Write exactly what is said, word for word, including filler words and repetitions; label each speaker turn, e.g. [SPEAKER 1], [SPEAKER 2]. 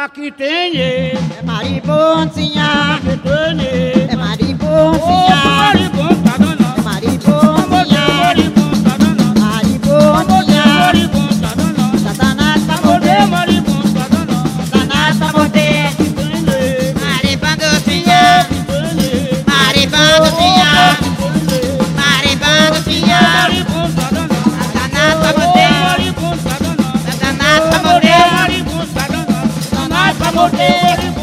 [SPEAKER 1] que tem ele.
[SPEAKER 2] É maribonzinha,
[SPEAKER 1] Que tem ele.
[SPEAKER 2] é maribonzinha,
[SPEAKER 1] Maribondo tá danado.
[SPEAKER 2] é maribonzinha,
[SPEAKER 1] Maribondo tá danado.
[SPEAKER 2] maribonzinha.
[SPEAKER 1] Maribondo tá danado.
[SPEAKER 2] Satanás pra
[SPEAKER 1] Amor,
[SPEAKER 2] morder,
[SPEAKER 1] maribondo tá danado.
[SPEAKER 2] Satanás pra morder.
[SPEAKER 1] Que tem ele.
[SPEAKER 2] Maribandozinha, maribandozinha, maribandozinha.
[SPEAKER 1] Maribondo tá danado.
[SPEAKER 2] Satanás pra morder,
[SPEAKER 1] Maribondo tá danado.
[SPEAKER 2] Satanás pra morder,
[SPEAKER 1] Maribondo tá danado. Satanás pra morder.